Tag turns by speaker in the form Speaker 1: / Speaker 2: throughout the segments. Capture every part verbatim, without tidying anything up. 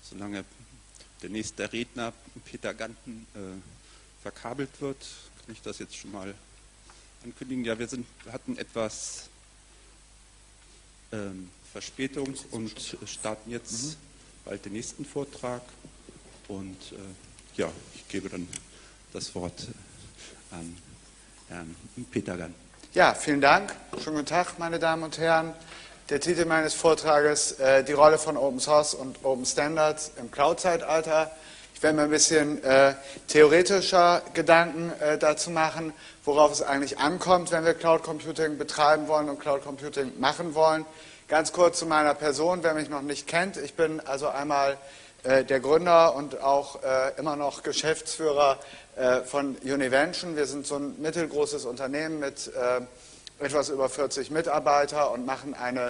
Speaker 1: solange der nächste Redner, Peter Ganten, äh, verkabelt wird, kann ich das jetzt schon mal ankündigen. Ja, wir, sind, wir hatten etwas ähm, Verspätung und starten jetzt mhm. bald den nächsten Vortrag. Und äh, ja, ich gebe dann das Wort an Herrn Peter Ganten.
Speaker 2: Ja, vielen Dank. Schönen guten Tag, meine Damen und Herren. Der Titel meines Vortrages, äh, die Rolle von Open Source und Open Standards im Cloud-Zeitalter. Ich werde mir ein bisschen äh, theoretischer Gedanken äh, dazu machen, worauf es eigentlich ankommt, wenn wir Cloud Computing betreiben wollen und Cloud Computing machen wollen. Ganz kurz zu meiner Person, wer mich noch nicht kennt. Ich bin also einmal äh, der Gründer und auch äh, immer noch Geschäftsführer äh, von Univention. Wir sind so ein mittelgroßes Unternehmen mit äh, etwas über vierzig Mitarbeiter und machen eine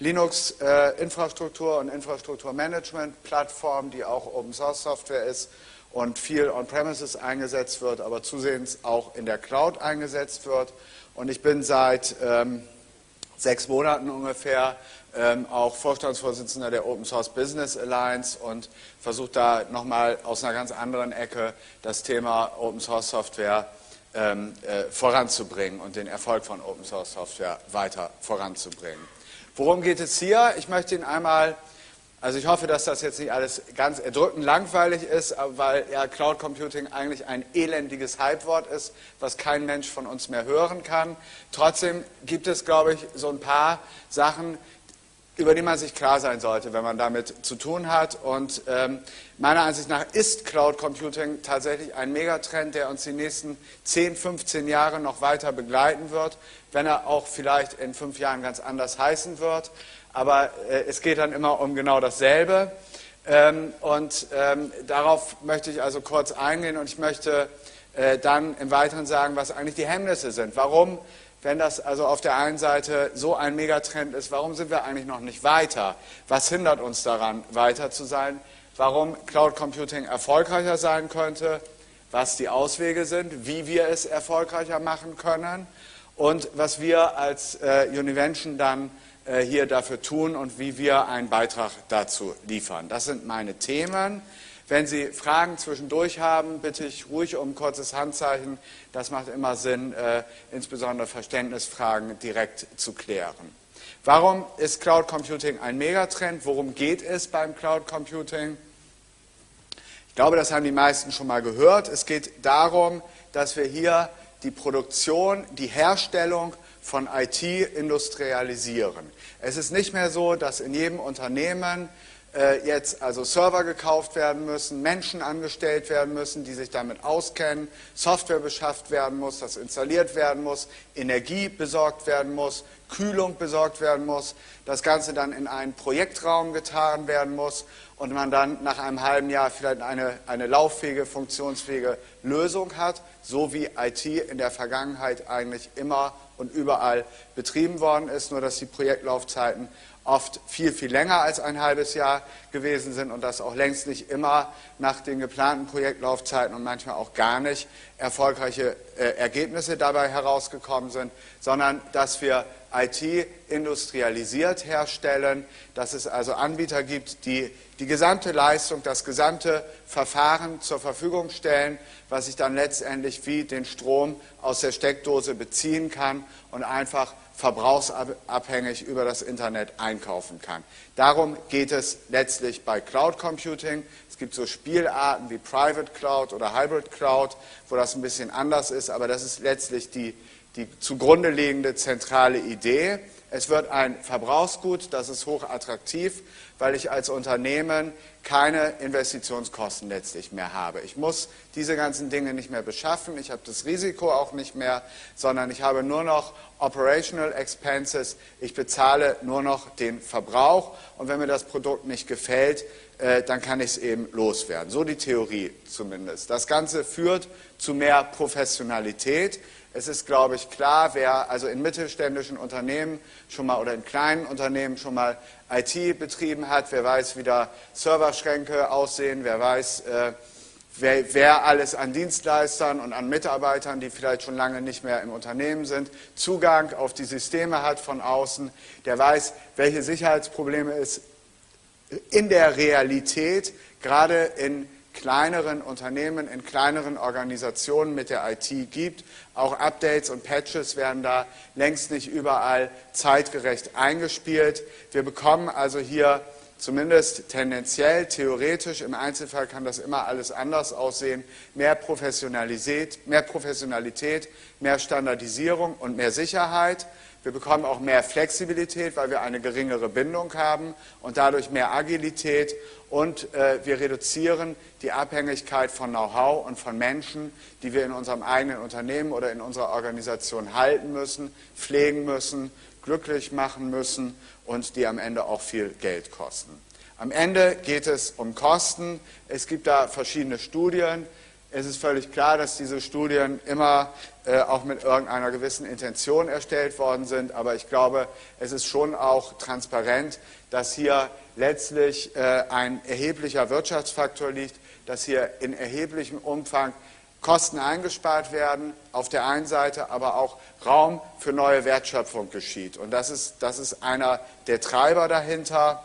Speaker 2: Linux-Infrastruktur- und Infrastrukturmanagement-Plattform, die auch Open-Source-Software ist und viel on-premises eingesetzt wird, aber zusehends auch in der Cloud eingesetzt wird. Und ich bin seit ähm, sechs Monaten ungefähr ähm, auch Vorstandsvorsitzender der Open Source Business Alliance und versuche da nochmal aus einer ganz anderen Ecke das Thema Open-Source-Software Ähm, äh, voranzubringen und den Erfolg von Open Source Software weiter voranzubringen. Worum geht es hier? Ich möchte Ihnen einmal, also ich hoffe, dass das jetzt nicht alles ganz erdrückend langweilig ist, weil ja Cloud Computing eigentlich ein elendiges Hypewort ist, was kein Mensch von uns mehr hören kann. Trotzdem gibt es, glaube ich, so ein paar Sachen, über die man sich klar sein sollte, wenn man damit zu tun hat. Und ähm, meiner Ansicht nach ist Cloud Computing tatsächlich ein Megatrend, der uns die nächsten zehn, fünfzehn Jahre noch weiter begleiten wird, wenn er auch vielleicht in fünf Jahren ganz anders heißen wird. Aber äh, es geht dann immer um genau dasselbe. Ähm, und ähm, darauf möchte ich also kurz eingehen und ich möchte äh, dann im Weiteren sagen, was eigentlich die Hemmnisse sind. Warum? Wenn das also auf der einen Seite so ein Megatrend ist, warum sind wir eigentlich noch nicht weiter? Was hindert uns daran, weiter zu sein? Warum Cloud Computing erfolgreicher sein könnte? Was die Auswege sind? Wie wir es erfolgreicher machen können? Und was wir als äh, Univention dann äh, hier dafür tun und wie wir einen Beitrag dazu liefern. Das sind meine Themen. Wenn Sie Fragen zwischendurch haben, bitte ich ruhig um ein kurzes Handzeichen. Das macht immer Sinn, äh, insbesondere Verständnisfragen direkt zu klären. Warum ist Cloud Computing ein Megatrend? Worum geht es beim Cloud Computing? Ich glaube, das haben die meisten schon mal gehört. Es geht darum, dass wir hier die Produktion, die Herstellung von I T industrialisieren. Es ist nicht mehr so, dass in jedem Unternehmen jetzt also Server gekauft werden müssen, Menschen angestellt werden müssen, die sich damit auskennen, Software beschafft werden muss, das installiert werden muss, Energie besorgt werden muss, Kühlung besorgt werden muss, das Ganze dann in einen Projektraum getan werden muss und man dann nach einem halben Jahr vielleicht eine, eine lauffähige, funktionsfähige Lösung hat, so wie I T in der Vergangenheit eigentlich immer und überall betrieben worden ist, nur dass die Projektlaufzeiten oft viel, viel länger als ein halbes Jahr gewesen sind und dass auch längst nicht immer nach den geplanten Projektlaufzeiten und manchmal auch gar nicht erfolgreiche äh, Ergebnisse dabei herausgekommen sind, sondern dass wir I T industrialisiert herstellen, dass es also Anbieter gibt, die die gesamte Leistung, das gesamte Verfahren zur Verfügung stellen, was ich dann letztendlich wie den Strom aus der Steckdose beziehen kann und einfach verbrauchsabhängig über das Internet einkaufen kann. Darum geht es letztlich bei Cloud Computing. Es gibt so Spielarten wie Private Cloud oder Hybrid Cloud, wo das ein bisschen anders ist, aber das ist letztlich die, die zugrunde liegende zentrale Idee. Es wird ein Verbrauchsgut, das ist hochattraktiv, weil ich als Unternehmen keine Investitionskosten letztlich mehr habe. Ich muss diese ganzen Dinge nicht mehr beschaffen, ich habe das Risiko auch nicht mehr, sondern ich habe nur noch Operational Expenses, ich bezahle nur noch den Verbrauch und wenn mir das Produkt nicht gefällt, äh, dann kann ich es eben loswerden. So die Theorie zumindest. Das Ganze führt zu mehr Professionalität. Es ist, glaube ich, klar, wer also in mittelständischen Unternehmen schon mal oder in kleinen Unternehmen schon mal I T betrieben hat, wer weiß, wie da Serverschränke aussehen, wer weiß, äh, wer, wer alles an Dienstleistern und an Mitarbeitern, die vielleicht schon lange nicht mehr im Unternehmen sind, Zugang auf die Systeme hat von außen, der weiß, welche Sicherheitsprobleme es in der Realität, gerade in kleineren Unternehmen, in kleineren Organisationen mit der I T gibt. Auch Updates und Patches werden da längst nicht überall zeitgerecht eingespielt. Wir bekommen also hier zumindest tendenziell, theoretisch, im Einzelfall kann das immer alles anders aussehen, mehr Professionalität, mehr Professionalität, mehr Standardisierung und mehr Sicherheit. Wir bekommen auch mehr Flexibilität, weil wir eine geringere Bindung haben und dadurch mehr Agilität. Und äh, wir reduzieren die Abhängigkeit von Know-how und von Menschen, die wir in unserem eigenen Unternehmen oder in unserer Organisation halten müssen, pflegen müssen, glücklich machen müssen und die am Ende auch viel Geld kosten. Am Ende geht es um Kosten. Es gibt da verschiedene Studien. Es ist völlig klar, dass diese Studien immer äh, auch mit irgendeiner gewissen Intention erstellt worden sind, aber ich glaube, es ist schon auch transparent, dass hier letztlich äh, ein erheblicher Wirtschaftsfaktor liegt, dass hier in erheblichem Umfang Kosten eingespart werden, auf der einen Seite, aber auch Raum für neue Wertschöpfung geschieht. Und das ist, das ist einer der Treiber dahinter.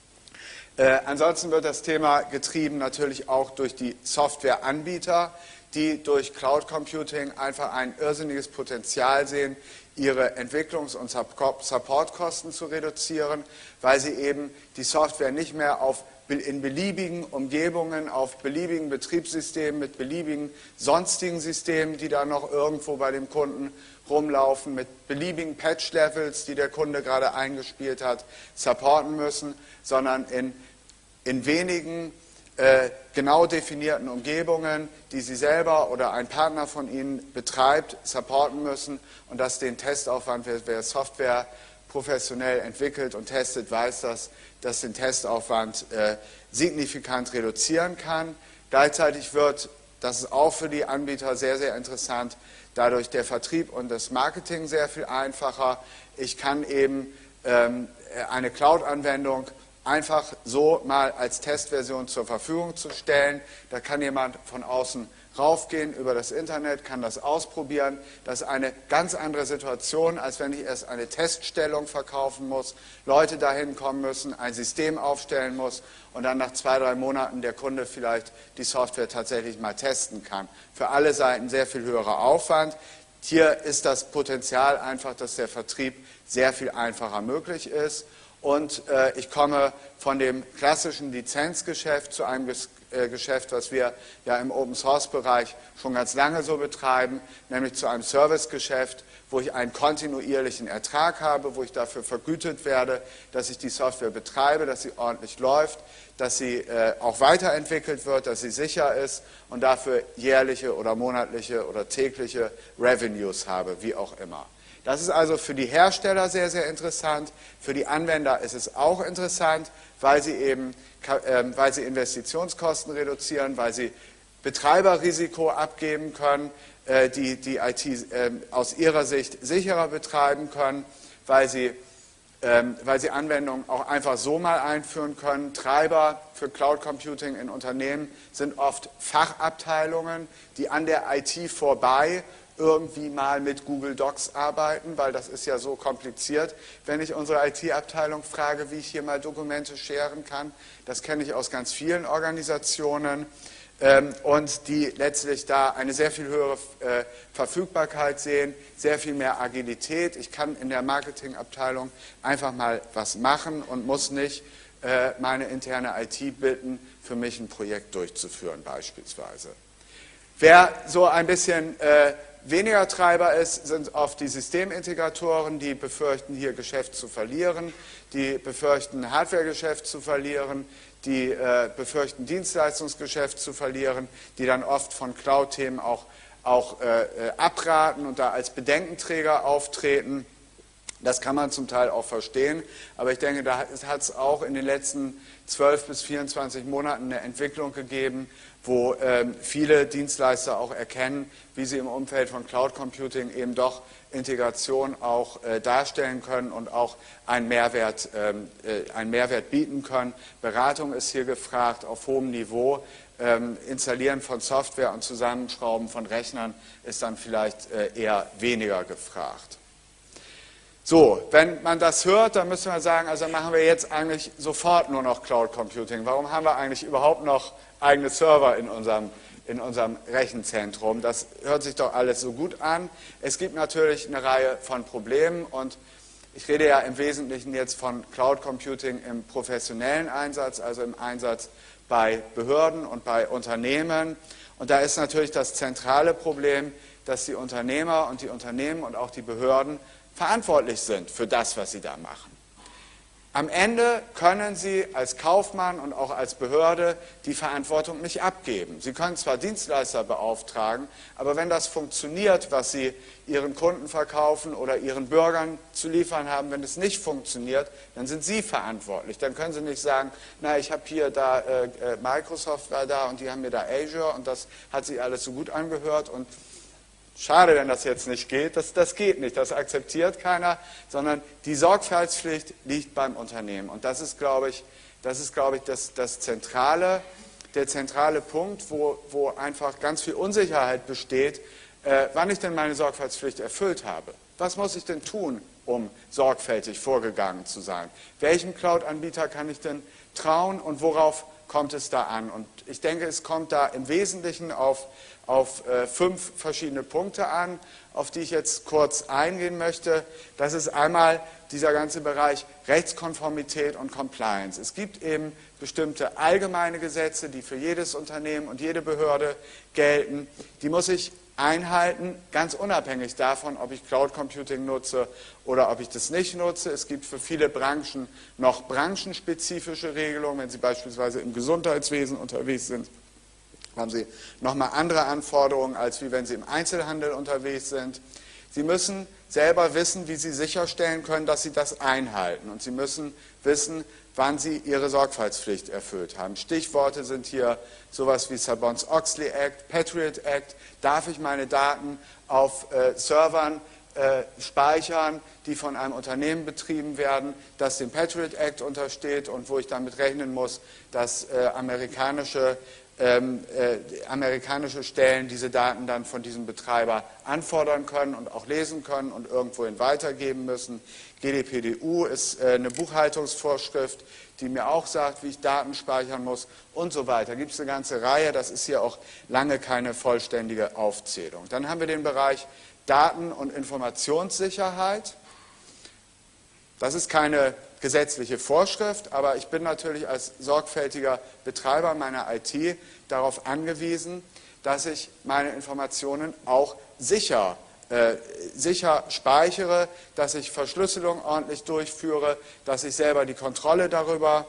Speaker 2: Äh, ansonsten wird das Thema getrieben natürlich auch durch die Softwareanbieter, die durch Cloud Computing einfach ein irrsinniges Potenzial sehen, ihre Entwicklungs- und Supportkosten zu reduzieren, weil sie eben die Software nicht mehr auf, in beliebigen Umgebungen, auf beliebigen Betriebssystemen, mit beliebigen sonstigen Systemen, die da noch irgendwo bei dem Kunden rumlaufen, mit beliebigen Patch-Levels, die der Kunde gerade eingespielt hat, supporten müssen, sondern in, in wenigen äh, genau definierten Umgebungen, die Sie selber oder ein Partner von Ihnen betreibt, supporten müssen und dass den Testaufwand, wer, wer Software professionell entwickelt und testet, weiß das, dass den Testaufwand äh, signifikant reduzieren kann. Gleichzeitig wird, das ist auch für die Anbieter sehr, sehr interessant, dadurch der Vertrieb und das Marketing sehr viel einfacher. Ich kann eben ähm, eine Cloud-Anwendung einfach so mal als Testversion zur Verfügung zu stellen. Da kann jemand von außen raufgehen über das Internet, kann das ausprobieren. Das ist eine ganz andere Situation, als wenn ich erst eine Teststellung verkaufen muss, Leute dahin kommen müssen, ein System aufstellen muss und dann nach zwei, drei Monaten der Kunde vielleicht die Software tatsächlich mal testen kann. Für alle Seiten sehr viel höherer Aufwand. Hier ist das Potenzial einfach, dass der Vertrieb sehr viel einfacher möglich ist. Und äh, ich komme von dem klassischen Lizenzgeschäft zu einem Ges äh, Geschäft, was wir ja im Open-Source-Bereich schon ganz lange so betreiben, nämlich zu einem Servicegeschäft, wo ich einen kontinuierlichen Ertrag habe, wo ich dafür vergütet werde, dass ich die Software betreibe, dass sie ordentlich läuft, dass sie äh, auch weiterentwickelt wird, dass sie sicher ist und dafür jährliche oder monatliche oder tägliche Revenues habe, wie auch immer. Das ist also für die Hersteller sehr, sehr interessant. Für die Anwender ist es auch interessant, weil sie eben äh, weil sie Investitionskosten reduzieren, weil sie Betreiberrisiko abgeben können, äh, die die I T äh, aus ihrer Sicht sicherer betreiben können, weil sie, äh, weil sie Anwendungen auch einfach so mal einführen können. Treiber für Cloud Computing in Unternehmen sind oft Fachabteilungen, die an der I T vorbei irgendwie mal mit Google Docs arbeiten, weil das ist ja so kompliziert, wenn ich unsere I T-Abteilung frage, wie ich hier mal Dokumente sharen kann. Das kenne ich aus ganz vielen Organisationen ähm, und die letztlich da eine sehr viel höhere äh, Verfügbarkeit sehen, sehr viel mehr Agilität. Ich kann in der Marketingabteilung einfach mal was machen und muss nicht äh, meine interne I T bitten, für mich ein Projekt durchzuführen beispielsweise. Wer so ein bisschen äh, weniger Treiber ist, sind oft die Systemintegratoren, die befürchten, hier Geschäft zu verlieren, die befürchten, Hardwaregeschäft zu verlieren, die äh, befürchten, Dienstleistungsgeschäft zu verlieren, die dann oft von Cloud-Themen auch, auch äh, abraten und da als Bedenkenträger auftreten. Das kann man zum Teil auch verstehen, aber ich denke, da hat es auch in den letzten zwölf bis vierundzwanzig Monaten eine Entwicklung gegeben, wo ähm, viele Dienstleister auch erkennen, wie sie im Umfeld von Cloud Computing eben doch Integration auch äh, darstellen können und auch einen Mehrwert, ähm, äh, einen Mehrwert bieten können. Beratung ist hier gefragt auf hohem Niveau. Ähm, Installieren von Software und Zusammenschrauben von Rechnern ist dann vielleicht äh, eher weniger gefragt. So, wenn man das hört, dann müsste man sagen, also machen wir jetzt eigentlich sofort nur noch Cloud Computing. Warum haben wir eigentlich überhaupt noch eigene Server in unserem, in unserem Rechenzentrum? Das hört sich doch alles so gut an. Es gibt natürlich eine Reihe von Problemen und ich rede ja im Wesentlichen jetzt von Cloud Computing im professionellen Einsatz, also im Einsatz bei Behörden und bei Unternehmen. Und da ist natürlich das zentrale Problem, dass die Unternehmer und die Unternehmen und auch die Behörden verantwortlich sind für das, was sie da machen. Am Ende können Sie als Kaufmann und auch als Behörde die Verantwortung nicht abgeben. Sie können zwar Dienstleister beauftragen, aber wenn das funktioniert, was Sie Ihren Kunden verkaufen oder Ihren Bürgern zu liefern haben, wenn es nicht funktioniert, dann sind Sie verantwortlich. Dann können Sie nicht sagen, na, ich habe hier da, äh, Microsoft war da und die haben mir da Azure und das hat sich alles so gut angehört und schade, wenn das jetzt nicht geht. Das, das geht nicht, das akzeptiert keiner, sondern die Sorgfaltspflicht liegt beim Unternehmen. Und das ist, glaube ich, das, ist, glaube ich das, das zentrale, der zentrale Punkt, wo, wo einfach ganz viel Unsicherheit besteht, äh, wann ich denn meine Sorgfaltspflicht erfüllt habe. Was muss ich denn tun, um sorgfältig vorgegangen zu sein? Welchem Cloud-Anbieter kann ich denn trauen und worauf kommt es da an? Und ich denke, es kommt da im Wesentlichen auf auf äh, fünf verschiedene Punkte an, auf die ich jetzt kurz eingehen möchte. Das ist einmal dieser ganze Bereich Rechtskonformität und Compliance. Es gibt eben bestimmte allgemeine Gesetze, die für jedes Unternehmen und jede Behörde gelten. Die muss ich einhalten, ganz unabhängig davon, ob ich Cloud Computing nutze oder ob ich das nicht nutze. Es gibt für viele Branchen noch branchenspezifische Regelungen, wenn Sie beispielsweise im Gesundheitswesen unterwegs sind, haben Sie nochmal andere Anforderungen, als wie wenn Sie im Einzelhandel unterwegs sind. Sie müssen selber wissen, wie Sie sicherstellen können, dass Sie das einhalten. Und Sie müssen wissen, wann Sie Ihre Sorgfaltspflicht erfüllt haben. Stichworte sind hier sowas wie Sarbanes-Oxley Act, Patriot Act. Darf ich meine Daten auf äh, Servern äh, speichern, die von einem Unternehmen betrieben werden, das dem Patriot Act untersteht und wo ich damit rechnen muss, dass äh, amerikanische Ähm, äh, amerikanische Stellen diese Daten dann von diesem Betreiber anfordern können und auch lesen können und irgendwohin weitergeben müssen. G D P D U ist äh, eine Buchhaltungsvorschrift, die mir auch sagt, wie ich Daten speichern muss und so weiter. Da gibt es eine ganze Reihe, das ist hier auch lange keine vollständige Aufzählung. Dann haben wir den Bereich Daten- und Informationssicherheit. Das ist keine gesetzliche Vorschrift, aber ich bin natürlich als sorgfältiger Betreiber meiner I T darauf angewiesen, dass ich meine Informationen auch sicher, äh, sicher speichere, dass ich Verschlüsselung ordentlich durchführe, dass ich selber die Kontrolle darüber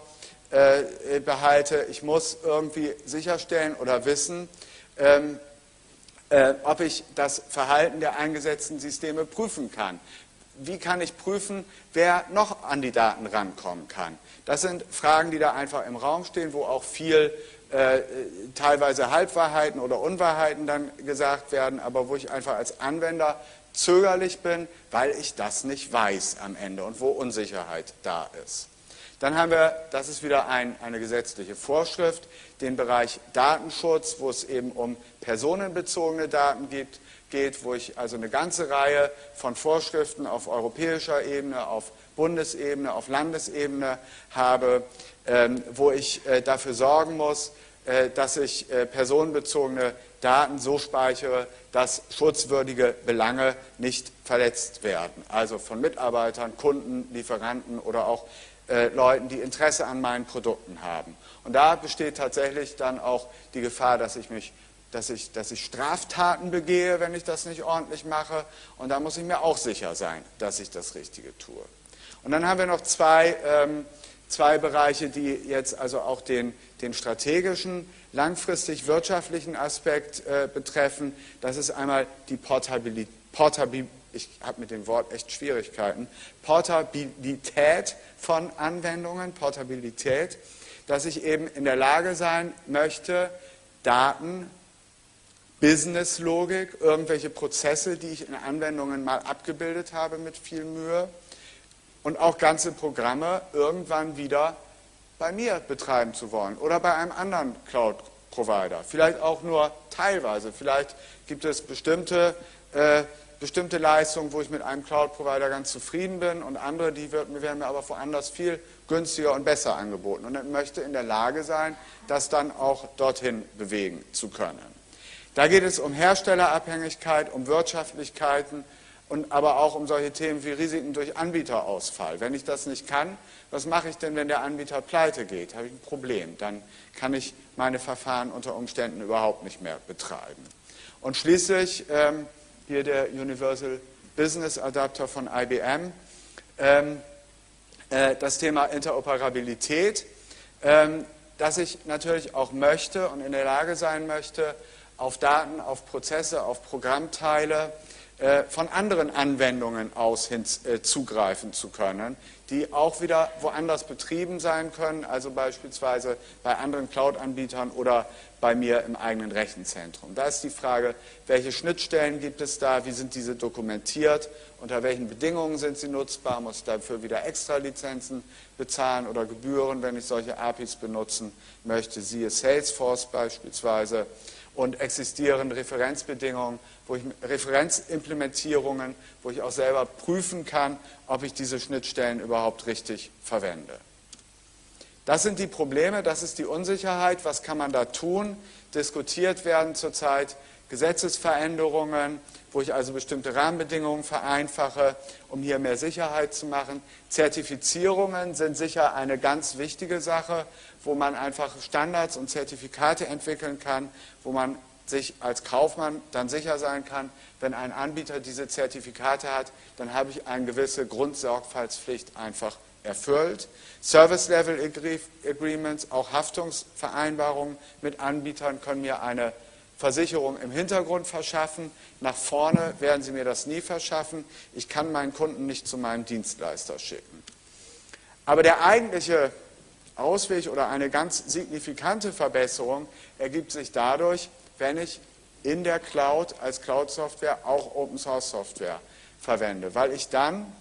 Speaker 2: äh, behalte. Ich muss irgendwie sicherstellen oder wissen, ähm, äh, ob ich das Verhalten der eingesetzten Systeme prüfen kann. Wie kann ich prüfen, wer noch an die Daten rankommen kann? Das sind Fragen, die da einfach im Raum stehen, wo auch viel äh, teilweise Halbwahrheiten oder Unwahrheiten dann gesagt werden, aber wo ich einfach als Anwender zögerlich bin, weil ich das nicht weiß am Ende und wo Unsicherheit da ist. Dann haben wir, das ist wieder ein, eine gesetzliche Vorschrift, den Bereich Datenschutz, wo es eben um personenbezogene Daten gibt, geht, wo ich also eine ganze Reihe von Vorschriften auf europäischer Ebene, auf Bundesebene, auf Landesebene habe, ähm, wo ich äh, dafür sorgen muss, äh, dass ich äh, personenbezogene Daten so speichere, dass schutzwürdige Belange nicht verletzt werden. Also von Mitarbeitern, Kunden, Lieferanten oder auch äh, Leuten, die Interesse an meinen Produkten haben. Und da besteht tatsächlich dann auch die Gefahr, dass ich mich Dass ich, dass ich Straftaten begehe, wenn ich das nicht ordentlich mache. Und da muss ich mir auch sicher sein, dass ich das Richtige tue. Und dann haben wir noch zwei, ähm, zwei Bereiche, die jetzt also auch den, den strategischen, langfristig wirtschaftlichen Aspekt äh, betreffen. Das ist einmal die Portabilität, Portabil, ich habe mit dem Wort echt Schwierigkeiten, Portabilität von Anwendungen, Portabilität, dass ich eben in der Lage sein möchte, Daten, Businesslogik, irgendwelche Prozesse, die ich in Anwendungen mal abgebildet habe mit viel Mühe und auch ganze Programme irgendwann wieder bei mir betreiben zu wollen oder bei einem anderen Cloud-Provider. Vielleicht auch nur teilweise. Vielleicht gibt es bestimmte äh, bestimmte Leistungen, wo ich mit einem Cloud-Provider ganz zufrieden bin und andere, die wird, werden mir aber woanders viel günstiger und besser angeboten. Und ich möchte in der Lage sein, das dann auch dorthin bewegen zu können. Da geht es um Herstellerabhängigkeit, um Wirtschaftlichkeiten und aber auch um solche Themen wie Risiken durch Anbieterausfall. Wenn ich das nicht kann, was mache ich denn, wenn der Anbieter pleite geht? Habe ich ein Problem. Dann kann ich meine Verfahren unter Umständen überhaupt nicht mehr betreiben. Und schließlich ähm, hier der Universal Business Adapter von I B M, ähm, äh, das Thema Interoperabilität, ähm, dass ich natürlich auch möchte und in der Lage sein möchte, auf Daten, auf Prozesse, auf Programmteile äh, von anderen Anwendungen aus hin, äh, zugreifen zu können, die auch wieder woanders betrieben sein können, also beispielsweise bei anderen Cloud-Anbietern oder bei mir im eigenen Rechenzentrum. Da ist die Frage, welche Schnittstellen gibt es da, wie sind diese dokumentiert, unter welchen Bedingungen sind sie nutzbar, muss ich dafür wieder extra Lizenzen bezahlen oder Gebühren, wenn ich solche A P Is benutzen möchte, siehe Salesforce beispielsweise. Und existieren Referenzbedingungen, wo ich, Referenzimplementierungen, wo ich auch selber prüfen kann, ob ich diese Schnittstellen überhaupt richtig verwende. Das sind die Probleme, das ist die Unsicherheit. Was kann man da tun? Diskutiert werden zurzeit Gesetzesveränderungen, wo ich also bestimmte Rahmenbedingungen vereinfache, um hier mehr Sicherheit zu machen. Zertifizierungen sind sicher eine ganz wichtige Sache, wo man einfach Standards und Zertifikate entwickeln kann, wo man sich als Kaufmann dann sicher sein kann, wenn ein Anbieter diese Zertifikate hat, dann habe ich eine gewisse Grundsorgfaltspflicht einfach erfüllt. Service Level Agreements, auch Haftungsvereinbarungen mit Anbietern können mir eine Versicherung im Hintergrund verschaffen. Nach vorne werden sie mir das nie verschaffen. Ich kann meinen Kunden nicht zu meinem Dienstleister schicken. Aber der eigentliche Ausweg oder eine ganz signifikante Verbesserung ergibt sich dadurch, wenn ich in der Cloud als Cloud-Software auch Open-Source-Software verwende, weil ich dann,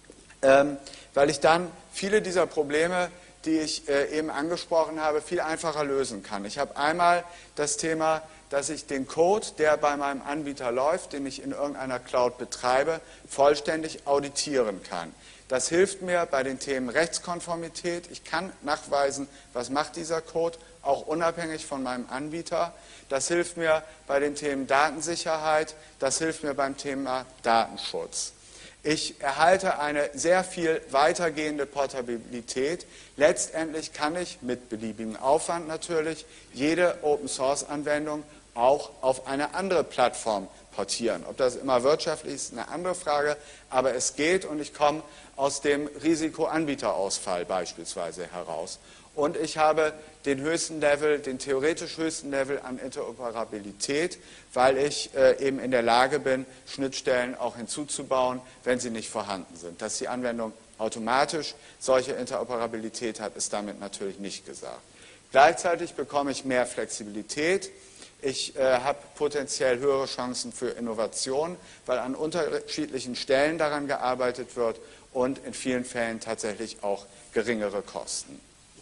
Speaker 2: ähm, weil ich dann viele dieser Probleme, die ich äh, eben angesprochen habe, viel einfacher lösen kann. Ich habe einmal das Thema, dass ich den Code, der bei meinem Anbieter läuft, den ich in irgendeiner Cloud betreibe, vollständig auditieren kann. Das hilft mir bei den Themen Rechtskonformität. Ich kann nachweisen, was macht dieser Code, auch unabhängig von meinem Anbieter. Das hilft mir bei den Themen Datensicherheit. Das hilft mir beim Thema Datenschutz. Ich erhalte eine sehr viel weitergehende Portabilität. Letztendlich kann ich mit beliebigem Aufwand natürlich jede Open-Source-Anwendung auch auf eine andere Plattform portieren. Ob das immer wirtschaftlich ist, eine andere Frage, aber es geht und ich komme aus dem Risiko-Anbieterausfall beispielsweise heraus. Und ich habe den höchsten Level, den theoretisch höchsten Level an Interoperabilität, weil ich äh, eben in der Lage bin, Schnittstellen auch hinzuzubauen, wenn sie nicht vorhanden sind. Dass die Anwendung automatisch solche Interoperabilität hat, ist damit natürlich nicht gesagt. Gleichzeitig bekomme ich mehr Flexibilität. Ich äh, habe potenziell höhere Chancen für Innovation, weil an unterschiedlichen Stellen daran gearbeitet wird und in vielen Fällen tatsächlich auch geringere Kosten.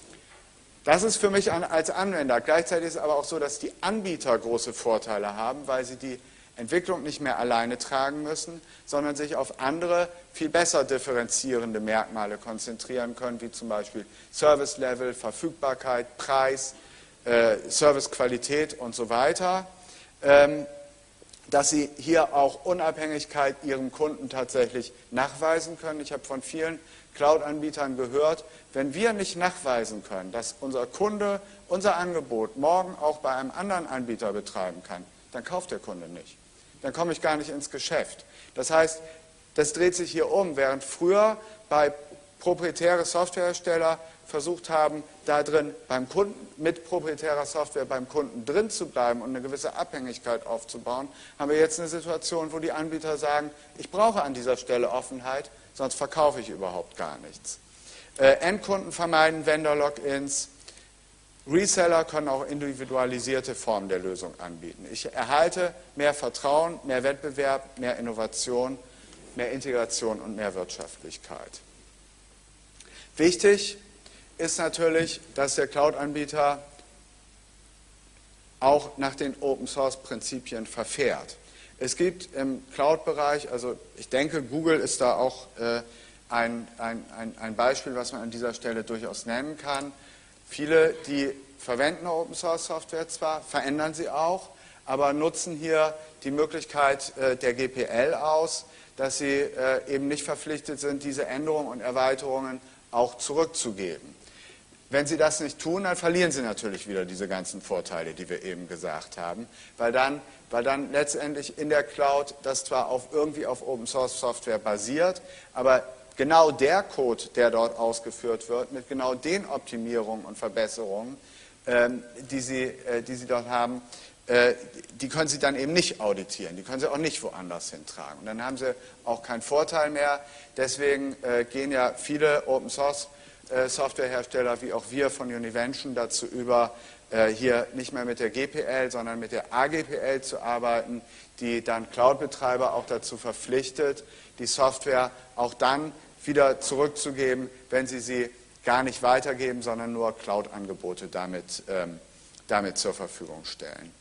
Speaker 2: Das ist für mich als Anwender. Gleichzeitig ist es aber auch so, dass die Anbieter große Vorteile haben, weil sie die Entwicklung nicht mehr alleine tragen müssen, sondern sich auf andere, viel besser differenzierende Merkmale konzentrieren können, wie zum Beispiel Service Level, Verfügbarkeit, Preis, äh, Servicequalität und so weiter. Ähm, dass sie hier auch Unabhängigkeit ihrem Kunden tatsächlich nachweisen können. Ich habe von vielen Cloud-Anbietern gehört, wenn wir nicht nachweisen können, dass unser Kunde unser Angebot morgen auch bei einem anderen Anbieter betreiben kann, dann kauft der Kunde nicht. Dann komme ich gar nicht ins Geschäft. Das heißt, das dreht sich hier um, während früher bei proprietäre Softwarehersteller versucht haben, da drin beim Kunden, mit proprietärer Software beim Kunden drin zu bleiben und eine gewisse Abhängigkeit aufzubauen, haben wir jetzt eine Situation, wo die Anbieter sagen, ich brauche an dieser Stelle Offenheit, sonst verkaufe ich überhaupt gar nichts. Äh, Endkunden vermeiden Vendor-Logins, Reseller können auch individualisierte Formen der Lösung anbieten. Ich erhalte mehr Vertrauen, mehr Wettbewerb, mehr Innovation, mehr Integration und mehr Wirtschaftlichkeit. Wichtig ist natürlich, dass der Cloud-Anbieter auch nach den Open-Source-Prinzipien verfährt. Es gibt im Cloud-Bereich, also ich denke, Google ist da auch äh, ein, ein, ein, ein Beispiel, was man an dieser Stelle durchaus nennen kann. Viele, die verwenden Open-Source-Software zwar, verändern sie auch, aber nutzen hier die Möglichkeit äh, der G P L aus, dass sie äh, eben nicht verpflichtet sind, diese Änderungen und Erweiterungen auch zurückzugeben. Wenn Sie das nicht tun, dann verlieren Sie natürlich wieder diese ganzen Vorteile, die wir eben gesagt haben, weil dann, weil dann letztendlich in der Cloud das zwar auf, irgendwie auf Open-Source-Software basiert, aber genau der Code, der dort ausgeführt wird, mit genau den Optimierungen und Verbesserungen, ähm, die, Sie, äh, die Sie dort haben, äh, die können Sie dann eben nicht auditieren, die können Sie auch nicht woanders hintragen. Und dann haben Sie auch keinen Vorteil mehr. Deswegen äh, gehen ja viele Open-Source Softwarehersteller wie auch wir von Univention dazu über, hier nicht mehr mit der G P L, sondern mit der A G P L zu arbeiten, die dann Cloud-Betreiber auch dazu verpflichtet, die Software auch dann wieder zurückzugeben, wenn sie sie gar nicht weitergeben, sondern nur Cloud-Angebote damit, ähm, damit zur Verfügung stellen.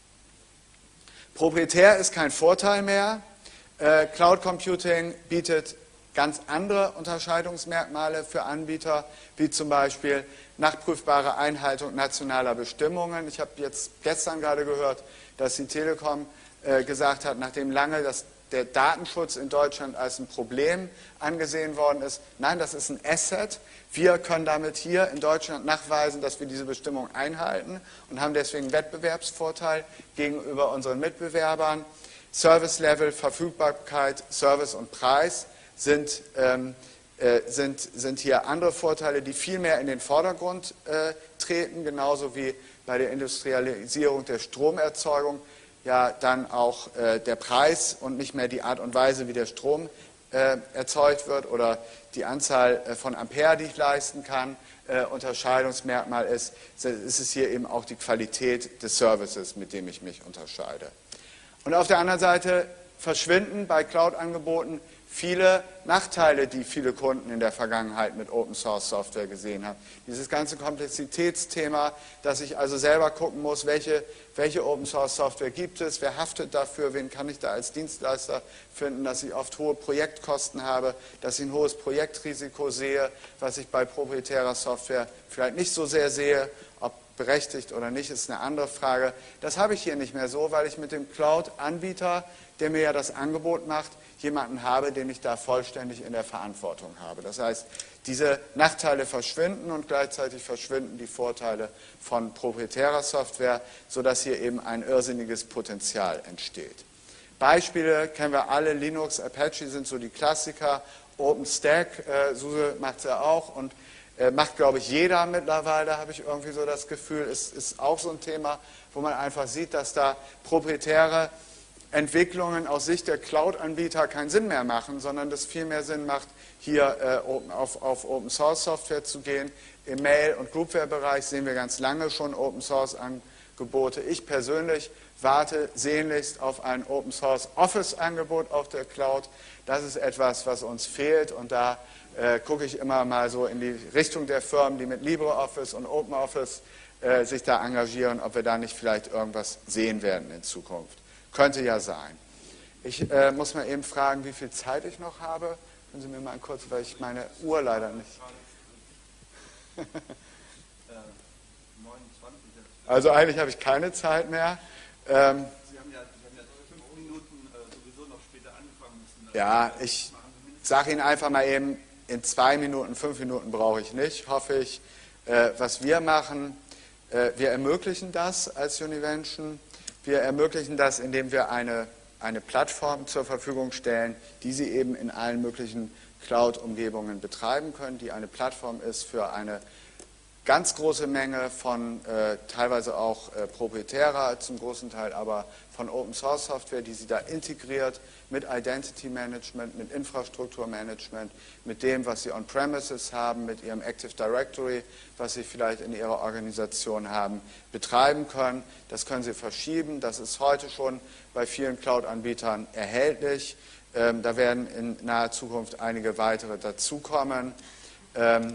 Speaker 2: Proprietär ist kein Vorteil mehr. Äh, Cloud Computing bietet ganz andere Unterscheidungsmerkmale für Anbieter, wie zum Beispiel nachprüfbare Einhaltung nationaler Bestimmungen. Ich habe jetzt gestern gerade gehört, dass die Telekom äh, gesagt hat, nachdem lange das, der Datenschutz in Deutschland als ein Problem angesehen worden ist, nein, das ist ein Asset. Wir können damit hier in Deutschland nachweisen, dass wir diese Bestimmung einhalten und haben deswegen einen Wettbewerbsvorteil gegenüber unseren Mitbewerbern. Service Level, Verfügbarkeit, Service und Preis Sind, ähm, äh, sind, sind hier andere Vorteile, die viel mehr in den Vordergrund äh, treten, genauso wie bei der Industrialisierung der Stromerzeugung ja dann auch äh, der Preis und nicht mehr die Art und Weise, wie der Strom äh, erzeugt wird oder die Anzahl äh, von Ampere, die ich leisten kann, äh, Unterscheidungsmerkmal ist, ist es hier eben auch die Qualität des Services, mit dem ich mich unterscheide. Und auf der anderen Seite verschwinden bei Cloud-Angeboten viele Nachteile, die viele Kunden in der Vergangenheit mit Open-Source-Software gesehen haben. Dieses ganze Komplexitätsthema, dass ich also selber gucken muss, welche, welche Open-Source-Software gibt es, wer haftet dafür, wen kann ich da als Dienstleister finden, dass ich oft hohe Projektkosten habe, dass ich ein hohes Projektrisiko sehe, was ich bei proprietärer Software vielleicht nicht so sehr sehe, ob berechtigt oder nicht, ist eine andere Frage. Das habe ich hier nicht mehr so, weil ich mit dem Cloud-Anbieter, der mir ja das Angebot macht, jemanden habe, den ich da vollständig in der Verantwortung habe. Das heißt, diese Nachteile verschwinden und gleichzeitig verschwinden die Vorteile von proprietärer Software, sodass hier eben ein irrsinniges Potenzial entsteht. Beispiele kennen wir alle, Linux, Apache sind so die Klassiker, OpenStack, äh, SUSE macht es ja auch und äh, macht, glaube ich, jeder mittlerweile, habe ich irgendwie so das Gefühl, ist, ist auch so ein Thema, wo man einfach sieht, dass da proprietäre Entwicklungen aus Sicht der Cloud-Anbieter keinen Sinn mehr machen, sondern es viel mehr Sinn macht, hier äh, auf, auf Open-Source-Software zu gehen. Im Mail- und Groupware-Bereich sehen wir ganz lange schon Open-Source-Angebote. Ich persönlich warte sehnlichst auf ein Open-Source-Office-Angebot auf der Cloud. Das ist etwas, was uns fehlt und da äh, gucke ich immer mal so in die Richtung der Firmen, die mit LibreOffice und OpenOffice äh, sich da engagieren, ob wir da nicht vielleicht irgendwas sehen werden in Zukunft. Könnte ja sein. Ich äh, muss mal eben fragen, wie viel Zeit ich noch habe. Können Sie mir mal kurz, weil ich meine Uhr leider nicht... Also eigentlich habe ich keine Zeit mehr. Ähm,
Speaker 1: Sie haben ja, Sie haben ja fünf Minuten äh, sowieso noch später angefangen müssen.
Speaker 2: Ja, ich sage Ihnen einfach mal eben, in zwei Minuten, fünf Minuten brauche ich nicht, hoffe ich. Äh, was wir machen, äh, wir ermöglichen das als Univention. Wir ermöglichen das, indem wir eine, eine Plattform zur Verfügung stellen, die Sie eben in allen möglichen Cloud-Umgebungen betreiben können, die eine Plattform ist für eine ganz große Menge von äh, teilweise auch äh, proprietärer, zum großen Teil aber von Open-Source-Software, die Sie da integriert mit Identity-Management, mit Infrastrukturmanagement, mit dem, was Sie on-premises haben, mit Ihrem Active Directory, was Sie vielleicht in Ihrer Organisation haben, betreiben können. Das können Sie verschieben. Das ist heute schon bei vielen Cloud-Anbietern erhältlich. Ähm, da werden in naher Zukunft einige weitere dazukommen. Ähm,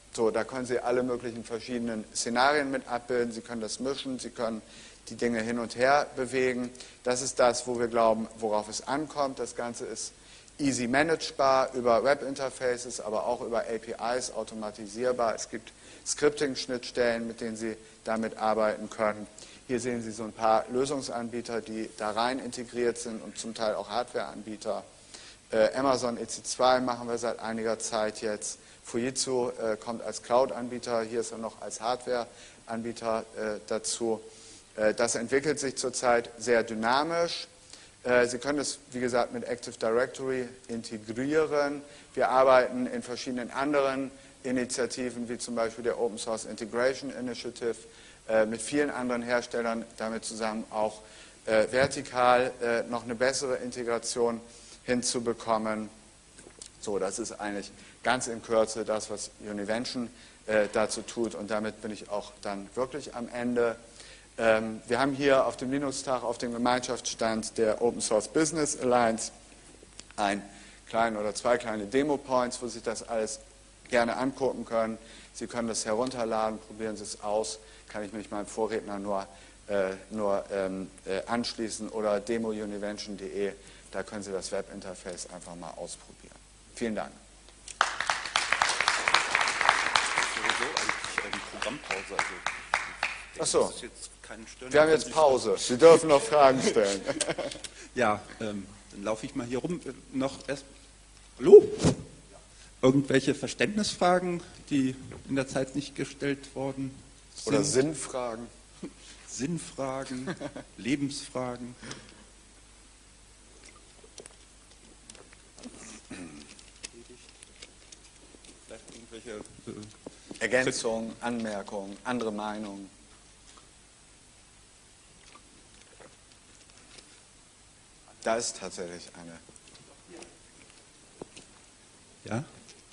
Speaker 2: So, da können Sie alle möglichen verschiedenen Szenarien mit abbilden. Sie können das mischen, Sie können die Dinge hin und her bewegen. Das ist das, wo wir glauben, worauf es ankommt. Das Ganze ist easy managebar über Webinterfaces, aber auch über A P Is automatisierbar. Es gibt Scripting-Schnittstellen, mit denen Sie damit arbeiten können. Hier sehen Sie so ein paar Lösungsanbieter, die da rein integriert sind und zum Teil auch Hardwareanbieter. Äh, Amazon E C zwei machen wir seit einiger Zeit jetzt. Fujitsu äh, kommt als Cloud-Anbieter, hier ist er noch als Hardware-Anbieter äh, dazu. Äh, das entwickelt sich zurzeit sehr dynamisch. Äh, Sie können es, wie gesagt, mit Active Directory integrieren. Wir arbeiten in verschiedenen anderen Initiativen, wie zum Beispiel der Open Source Integration Initiative, äh, mit vielen anderen Herstellern damit zusammen auch äh, vertikal äh, noch eine bessere Integration hinzubekommen. So, das ist eigentlich ganz in Kürze das, was Univention äh, dazu tut, und damit bin ich auch dann wirklich am Ende. Ähm, wir haben hier auf dem Linux-Tag, auf dem Gemeinschaftsstand der Open Source Business Alliance ein kleinen oder zwei kleine Demo-Points, wo Sie das alles gerne angucken können. Sie können das herunterladen, probieren Sie es aus, kann ich mich meinem Vorredner nur, äh, nur ähm, äh, anschließen, oder demo univention punkt de, da können Sie das Webinterface einfach mal ausprobieren. Vielen Dank.
Speaker 1: Programmpause.
Speaker 2: Ach so, wir haben jetzt Pause. Sie dürfen noch Fragen stellen.
Speaker 1: Ja, ähm, dann laufe ich mal hier rum. Äh, noch erst. Hallo? Irgendwelche Verständnisfragen, die in der Zeit nicht gestellt worden sind?
Speaker 2: Oder Sinnfragen?
Speaker 1: Sinnfragen, Lebensfragen. Vielleicht irgendwelche äh,
Speaker 2: Ergänzungen, Anmerkungen, andere Meinungen. Da ist tatsächlich eine.
Speaker 1: Ja?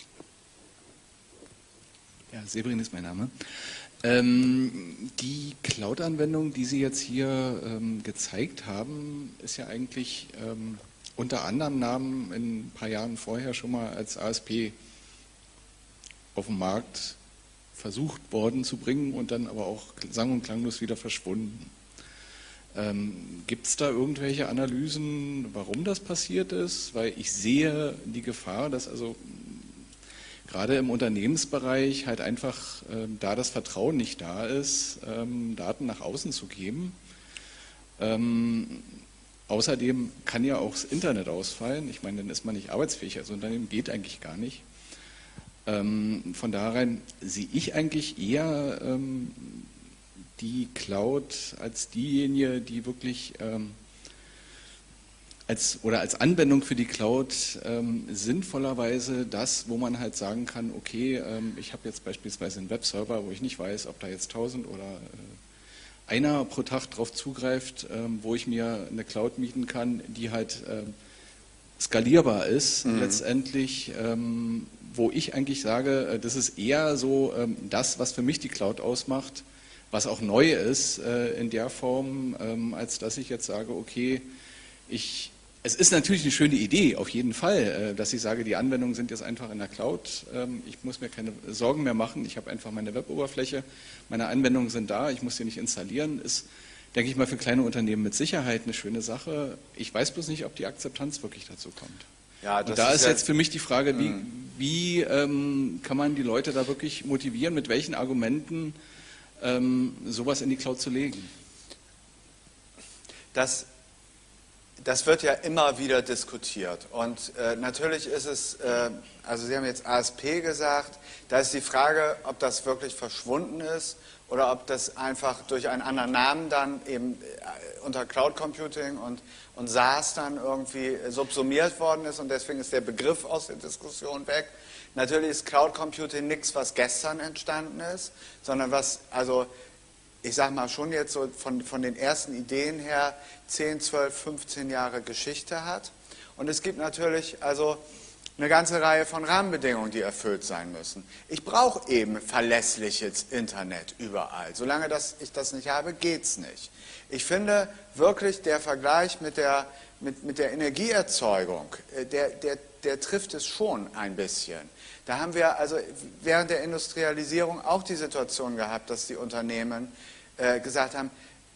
Speaker 3: Ja, Severin ist mein Name. Ähm, die Cloud-Anwendung, die Sie jetzt hier ähm, gezeigt haben, ist ja eigentlich ähm, unter anderem Namen in ein paar Jahren vorher schon mal als A S P auf den Markt versucht worden zu bringen und dann aber auch sang- und klanglos wieder verschwunden. Ähm, gibt es da irgendwelche Analysen, warum das passiert ist? Weil ich sehe die Gefahr, dass also gerade im Unternehmensbereich halt einfach, ähm, da das Vertrauen nicht da ist, ähm, Daten nach außen zu geben. Ähm, außerdem kann ja auch das Internet ausfallen. Ich meine, dann ist man nicht arbeitsfähig. Also Unternehmen geht eigentlich gar nicht. Ähm, von daher sehe ich eigentlich eher ähm, die Cloud als diejenige, die wirklich ähm, als, oder als Anwendung für die Cloud ähm, sinnvollerweise das, wo man halt sagen kann, okay, ähm, ich habe jetzt beispielsweise einen Webserver, wo ich nicht weiß, ob da jetzt tausend oder äh, einer pro Tag drauf zugreift, ähm, wo ich mir eine Cloud mieten kann, die halt ähm, skalierbar ist, mhm. letztendlich, ähm, wo ich eigentlich sage, äh, das ist eher so ähm, das, was für mich die Cloud ausmacht, was auch neu ist äh, in der Form, ähm, als dass ich jetzt sage, okay, ich, es ist natürlich eine schöne Idee, auf jeden Fall, äh, dass ich sage, die Anwendungen sind jetzt einfach in der Cloud, ähm, ich muss mir keine Sorgen mehr machen, ich habe einfach meine Web-Oberfläche, meine Anwendungen sind da, ich muss sie nicht installieren, ist, denke ich mal, für kleine Unternehmen mit Sicherheit eine schöne Sache. Ich weiß bloß nicht, ob die Akzeptanz wirklich dazu kommt.
Speaker 2: Ja, das
Speaker 3: und da
Speaker 2: ist,
Speaker 3: ist
Speaker 2: ja,
Speaker 3: jetzt für mich die Frage, wie, wie ähm, kann man die Leute da wirklich motivieren, mit welchen Argumenten ähm, sowas in die Cloud zu legen?
Speaker 2: Das, das wird ja immer wieder diskutiert. Und äh, natürlich ist es, äh, also Sie haben jetzt A S P gesagt, da ist die Frage, ob das wirklich verschwunden ist oder ob das einfach durch einen anderen Namen dann eben äh, unter Cloud Computing und, und SaaS dann irgendwie subsumiert worden ist und deswegen ist der Begriff aus der Diskussion weg. Natürlich ist Cloud Computing nichts, was gestern entstanden ist, sondern was, also ich sage mal schon jetzt so von, von den ersten Ideen her zehn, zwölf, fünfzehn Jahre Geschichte hat. Und es gibt natürlich also eine ganze Reihe von Rahmenbedingungen, die erfüllt sein müssen. Ich brauche eben verlässliches Internet überall. Solange das, ich das nicht habe, geht es nicht. Ich finde wirklich, der Vergleich mit der, mit, mit der Energieerzeugung, der, der, der trifft es schon ein bisschen. Da haben wir also während der Industrialisierung auch die Situation gehabt, dass die Unternehmen äh, gesagt haben,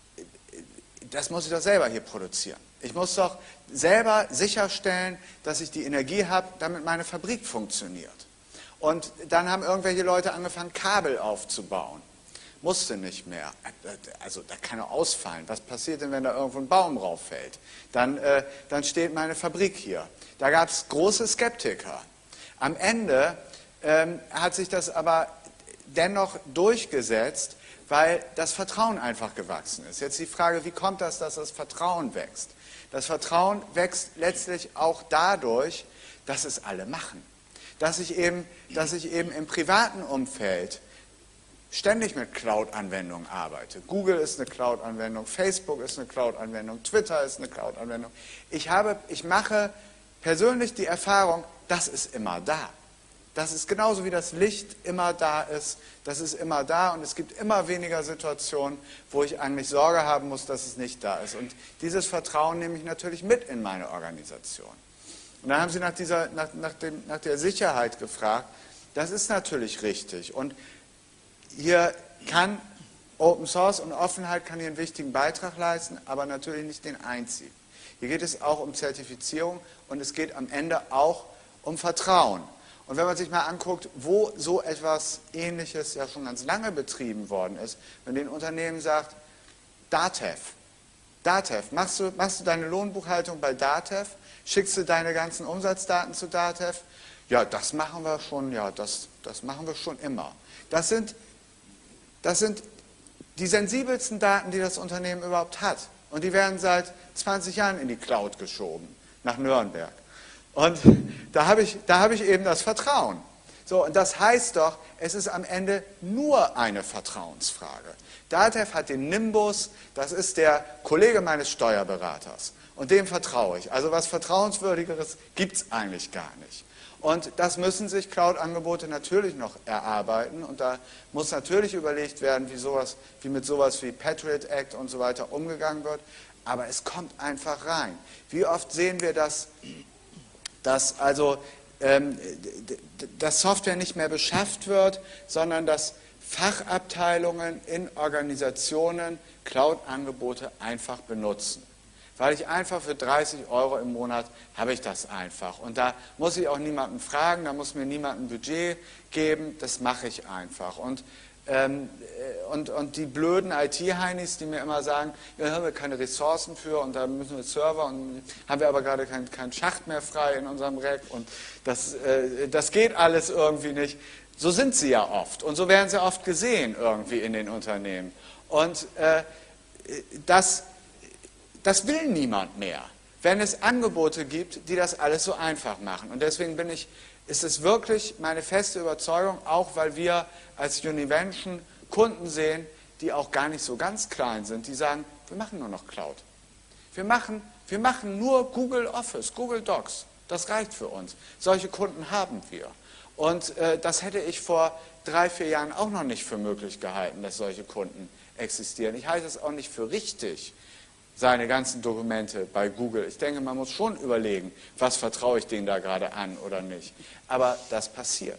Speaker 2: das muss ich doch selber hier produzieren. Ich muss doch selber sicherstellen, dass ich die Energie habe, damit meine Fabrik funktioniert. Und dann haben irgendwelche Leute angefangen, Kabel aufzubauen. Musste nicht mehr. Also da kann er ausfallen. Was passiert denn, wenn da irgendwo ein Baum rauffällt? Dann, äh, dann steht meine Fabrik hier. Da gab es große Skeptiker. Am Ende ähm, hat sich das aber dennoch durchgesetzt, weil das Vertrauen einfach gewachsen ist. Jetzt die Frage, wie kommt das, dass das Vertrauen wächst? Das Vertrauen wächst letztlich auch dadurch, dass es alle machen. Dass ich eben, dass ich eben im privaten Umfeld ständig mit Cloud-Anwendungen arbeite. Google ist eine Cloud-Anwendung, Facebook ist eine Cloud-Anwendung, Twitter ist eine Cloud-Anwendung. Ich habe, ich mache persönlich die Erfahrung, das ist immer da. Das ist genauso wie das Licht immer da ist, das ist immer da und es gibt immer weniger Situationen, wo ich eigentlich Sorge haben muss, dass es nicht da ist. Und dieses Vertrauen nehme ich natürlich mit in meine Organisation. Und dann haben Sie nach, dieser, nach, nach, dem, nach der Sicherheit gefragt. Das ist natürlich richtig. Und hier kann Open Source und Offenheit kann hier einen wichtigen Beitrag leisten, aber natürlich nicht den einzigen. Hier geht es auch um Zertifizierung und es geht am Ende auch um Vertrauen. Und wenn man sich mal anguckt, wo so etwas Ähnliches ja schon ganz lange betrieben worden ist, wenn ein Unternehmen sagt, Datev, Datev, machst du, machst du deine Lohnbuchhaltung bei Datev, schickst du deine ganzen Umsatzdaten zu Datev? Ja, das machen wir schon, ja, das, das machen wir schon immer. Das sind, das sind die sensibelsten Daten, die das Unternehmen überhaupt hat. Und die werden seit zwanzig Jahren in die Cloud geschoben, nach Nürnberg. Und da habe ich, da habe ich eben das Vertrauen. So, und das heißt doch, es ist am Ende nur eine Vertrauensfrage. Datev hat den Nimbus, das ist der Kollege meines Steuerberaters. Und dem vertraue ich. Also was Vertrauenswürdigeres gibt es eigentlich gar nicht. Und das müssen sich Cloud-Angebote natürlich noch erarbeiten. Und da muss natürlich überlegt werden, wie, sowas, wie mit sowas wie Patriot Act und so weiter umgegangen wird. Aber es kommt einfach rein. Wie oft sehen wir das, dass also ähm, dass Software nicht mehr beschafft wird, sondern dass Fachabteilungen in Organisationen Cloud-Angebote einfach benutzen. Weil ich einfach für dreißig Euro im Monat habe ich das einfach. Und da muss ich auch niemanden fragen, da muss mir niemand ein Budget geben, das mache ich einfach. Und, ähm, und, und die blöden I T-Heinis, die mir immer sagen, ja, da haben wir keine Ressourcen für und da müssen wir Server und haben wir aber gerade keinen kein Schacht mehr frei in unserem Rack und das, äh, das geht alles irgendwie nicht. So sind sie ja oft und so werden sie oft gesehen irgendwie in den Unternehmen. Und äh, das Das will niemand mehr, wenn es Angebote gibt, die das alles so einfach machen. Und deswegen bin ich, ist es wirklich meine feste Überzeugung, auch weil wir als Univention Kunden sehen, die auch gar nicht so ganz klein sind, die sagen, wir machen nur noch Cloud. Wir machen, wir machen nur Google Office, Google Docs. Das reicht für uns. Solche Kunden haben wir. Und äh, das hätte ich vor drei, vier Jahren auch noch nicht für möglich gehalten, dass solche Kunden existieren. Ich halte es auch nicht für richtig, seine ganzen Dokumente bei Google. Ich denke, man muss schon überlegen, was vertraue ich denen da gerade an oder nicht. Aber das passiert.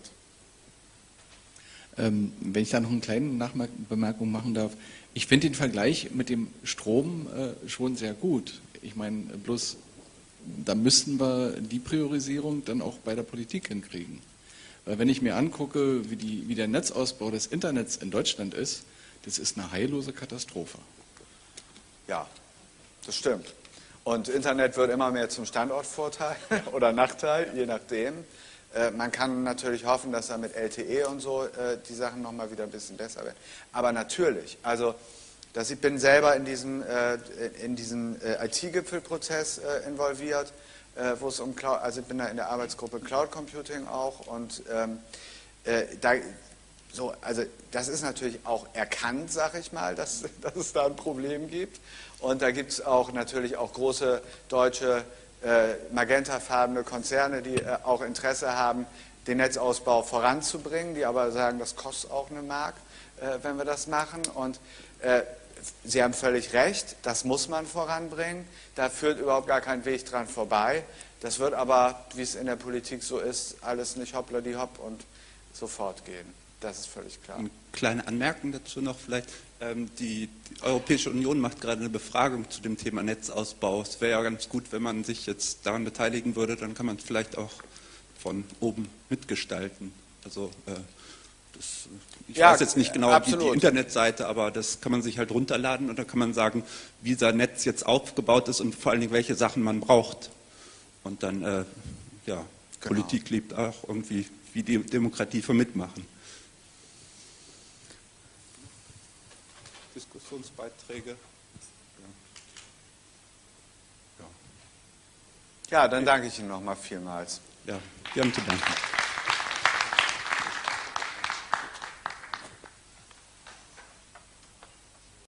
Speaker 3: Ähm, wenn ich da noch eine kleine Nachbemerkung machen darf. Ich finde den Vergleich mit dem Strom äh, schon sehr gut. Ich meine, bloß da müssten wir die Priorisierung dann auch bei der Politik hinkriegen. Weil wenn ich mir angucke, wie, die, wie der Netzausbau des Internets in Deutschland ist, das ist eine heillose Katastrophe.
Speaker 2: Ja. Das stimmt. Und Internet wird immer mehr zum Standortvorteil oder Nachteil, je nachdem. Äh, man kann natürlich hoffen, dass da mit L T E und so äh, die Sachen nochmal wieder ein bisschen besser werden. Aber natürlich, also dass ich bin selber in diesem, äh, in diesem äh, I T-Gipfelprozess äh, involviert, äh, wo es um Cloud, also ich bin da in der Arbeitsgruppe Cloud Computing auch und ähm, äh, da so, also das ist natürlich auch erkannt, sag ich mal, dass, dass es da ein Problem gibt. Und da gibt es auch natürlich auch große deutsche äh, magentafarbene Konzerne, die äh, auch Interesse haben, den Netzausbau voranzubringen, die aber sagen, das kostet auch eine Mark, äh, wenn wir das machen. Und äh, Sie haben völlig recht, das muss man voranbringen. Da führt überhaupt gar kein Weg dran vorbei. Das wird aber, wie es in der Politik so ist, alles nicht hoppla die hopp und sofort gehen. Das ist völlig klar.
Speaker 1: Eine kleine Anmerkung dazu noch vielleicht. Ähm, die, die Europäische Union macht gerade eine Befragung zu dem Thema Netzausbau. Es wäre ja ganz gut, wenn man sich jetzt daran beteiligen würde, dann kann man es vielleicht auch von oben mitgestalten. Also äh, das, ich
Speaker 2: ja,
Speaker 1: weiß jetzt nicht genau die, die Internetseite, aber das kann man sich halt runterladen und dann kann man sagen, wie sein Netz jetzt aufgebaut ist und vor allen Dingen, welche Sachen man braucht. Und dann, äh, ja, genau. Politik lebt auch irgendwie wie die Demokratie vom Mitmachen. Diskussionsbeiträge. Ja.
Speaker 2: Ja. Ja, dann danke ich Ihnen nochmal vielmals.
Speaker 1: Ja, wir haben zu danken.